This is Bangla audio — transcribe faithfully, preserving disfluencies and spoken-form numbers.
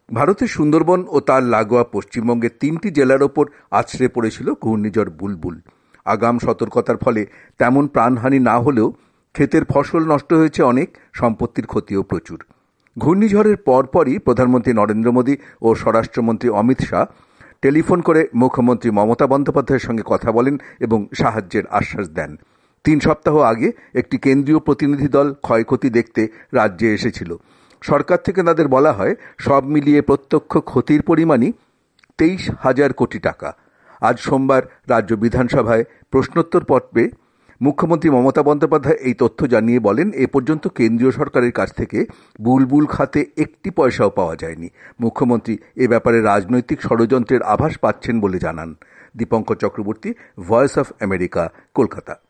ভারতের সুন্দরবন ও তার লাগোয়া পশ্চিমবঙ্গের তিনটি জেলার ওপর আছড়ে পড়েছিল ঘূর্ণিঝড় বুলবুল। আগাম সতর্কতার ফলে তেমন প্রাণহানি না হলেও ক্ষেতের ফসল নষ্ট হয়েছে অনেক, সম্পত্তির ক্ষতিও প্রচুর। ঘূর্ণিঝড়ের পরপরই প্রধানমন্ত্রী নরেন্দ্র মোদী ও স্বরাষ্ট্রমন্ত্রী অমিত শাহ টেলিফোন করে মুখ্যমন্ত্রী মমতা বন্দ্যোপাধ্যায়ের সঙ্গে কথা বলেন এবং সাহায্যের আশ্বাস দেন। তিন সপ্তাহ আগে একটি কেন্দ্রীয় প্রতিনিধি দল ক্ষয়ক্ষতি দেখতে রাজ্যে এসেছিল। সরকার থেকে তাদের বলা হয় সব মিলিয়ে প্রত্যক্ষ ক্ষতির পরিমাণই তেইশ হাজার কোটি টাকা। আজ সোমবার রাজ্য বিধানসভায় প্রশ্নোত্তর পর্বে মুখ্যমন্ত্রী মমতা বন্দ্যোপাধ্যায় এই তথ্য জানিয়ে বলেন, এ পর্যন্ত কেন্দ্রীয় সরকারের কাছ থেকে বুলবুল খাতে একটি পয়সাও পাওয়া যায়নি। মুখ্যমন্ত্রী এ ব্যাপারে রাজনৈতিক ষড়যন্ত্রের আভাস পাচ্ছেন বলে জানান। Dipankar Chakraborty, voice of America, Kolkata.